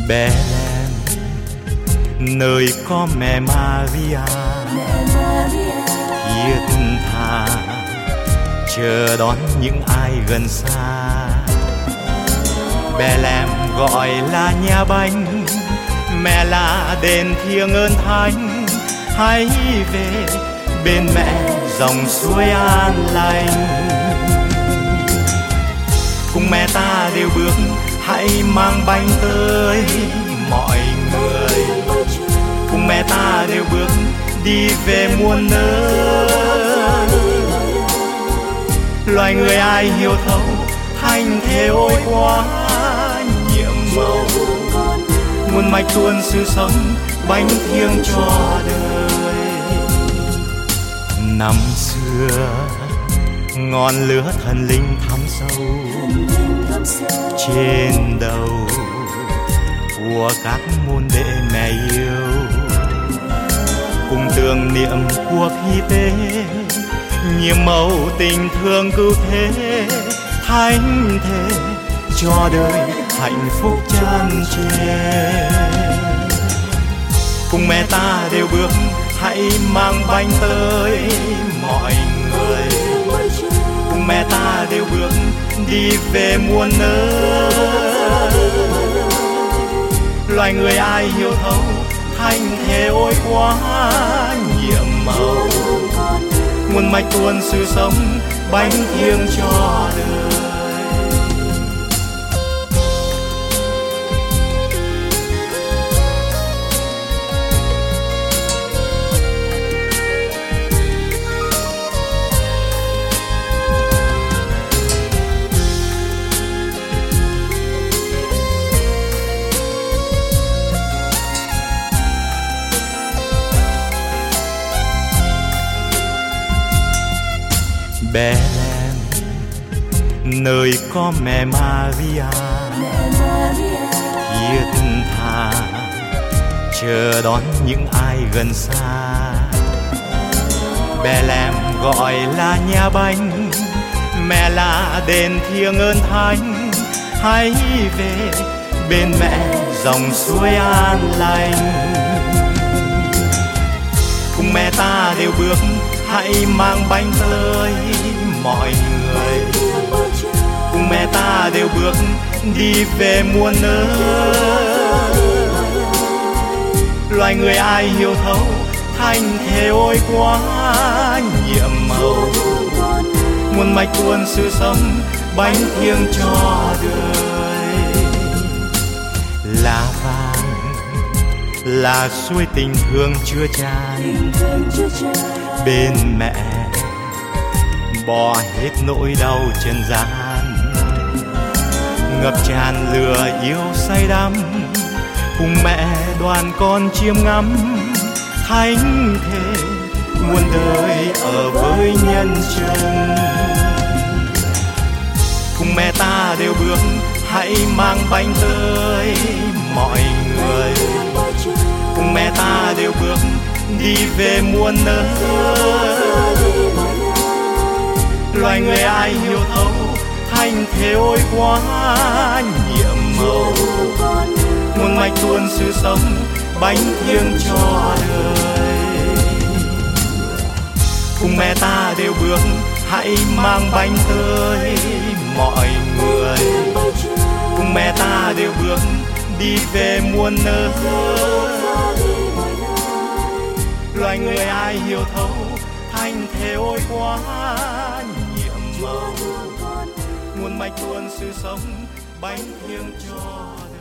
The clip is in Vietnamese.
Bethlehem, nơi có mẹ Maria thiết tha chờ đón những ai gần xa. Bethlehem gọi là nhà bánh, mẹ là đền thiêng ơn thánh. Hãy về bên mẹ dòng suối an lành, cùng mẹ ta đều bước, hãy mang bánh tới mọi người. Cùng mẹ ta đều bước đi về muôn nơi. Loài người ai hiểu thấu thành thế ôi quá nhiệm màu, muôn mạch tuôn sự sống bánh thiêng cho đời. Năm xưa ngọn lửa thần linh thắm sâu trên đầu của các môn đệ mẹ yêu, cùng tưởng niệm cuộc hy tế nhiệm màu tình thương cứu thế. Thánh thể cho đời hạnh phúc tràn trề, cùng mẹ ta đều bước, hãy mang bánh tới mọi người. Cùng mẹ ta đều bước đi về muôn nơi. Loài người ai hiểu thấu thành thế ôi quá nhiệm màu, muôn mạch tuôn sự sống bánh thiêng cho đời. Bethlehem, nơi có mẹ Maria thiết tha chờ đón những ai gần xa. Bethlehem gọi là nhà bánh, mẹ là đền thiêng ơn thánh. Hãy về bên mẹ dòng suối an lành, cùng mẹ ta đều bước, hãy mang bánh tới mọi người. Cùng mẹ ta đều bước đi về muôn nơi. Loài người ai hiểu thấu thành thế ôi quá nhiệm màu, muôn mạch tuôn sự sống bánh thiêng cho đời. Là vàng là suối tình thương chứa chan, bên mẹ bỏ hết nỗi đau trần gian. Ngập tràn lửa yêu say đắm, cùng mẹ đoàn con chiêm ngắm. Thánh thể muôn đời ở với nhân trần, cùng mẹ ta đều bước, hãy mang bánh tới mọi người. Cùng mẹ ta đều bước đi về muôn nơi. Loài người ai hiểu thấu thành thế ôi quá nhiệm màu, muôn mạch tuôn sự sống bánh thiêng cho đời. Cùng mẹ ta đều bước, hãy mang bánh tới mọi người. Cùng mẹ ta đều bước đi về muôn nơi. Loài người ai hiểu thấu thành thế ôi quá nhiệm màu, muôn mạch tuôn sự sống bánh thiêng cho đời.